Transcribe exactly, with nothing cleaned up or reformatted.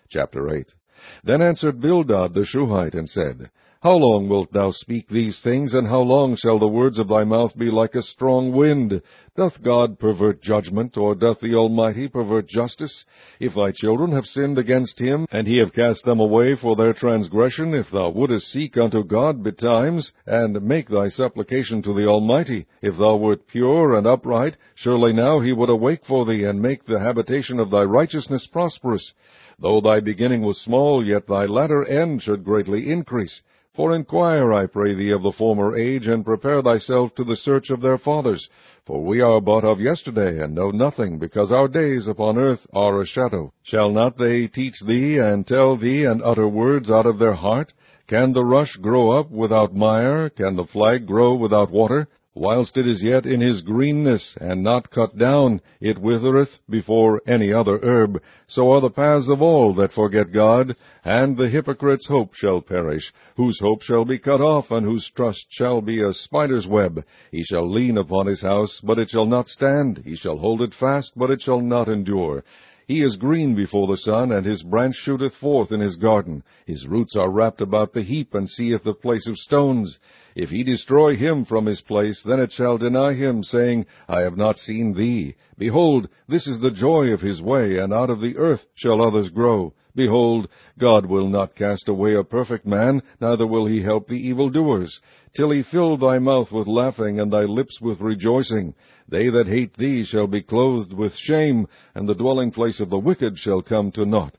Chapter eight. Then answered Bildad the Shuhite, and said, How long wilt thou speak these things, and how long shall the words of thy mouth be like a strong wind? Doth God pervert judgment, or doth the Almighty pervert justice? If thy children have sinned against him, and he have cast them away for their transgression, if thou wouldest seek unto God betimes, and make thy supplication to the Almighty, if thou wert pure and upright, surely now he would awake for thee, and make the habitation of thy righteousness prosperous. Though thy beginning was small, yet thy latter end should greatly increase. For inquire, I pray thee, of the former age, and prepare thyself to the search of their fathers. For we are but of yesterday, and know nothing, because our days upon earth are a shadow. Shall not they teach thee, and tell thee, and utter words out of their heart? Can the rush grow up without mire? Can the flag grow without water? Whilst it is yet in his greenness, and not cut down, it withereth before any other herb. So are the paths of all that forget God, and the hypocrite's hope shall perish, whose hope shall be cut off, and whose trust shall be a spider's web. He shall lean upon his house, but it shall not stand. He shall hold it fast, but it shall not endure. He is green before the sun, and his branch shooteth forth in his garden. His roots are wrapped about the heap, and seeth the place of stones. If he destroy him from his place, then it shall deny him, saying, I have not seen thee. Behold, this is the joy of his way, and out of the earth shall others grow. Behold, God will not cast away a perfect man, neither will he help the evildoers, till he fill thy mouth with laughing, and thy lips with rejoicing. They that hate thee shall be clothed with shame, and the dwelling place of the wicked shall come to naught.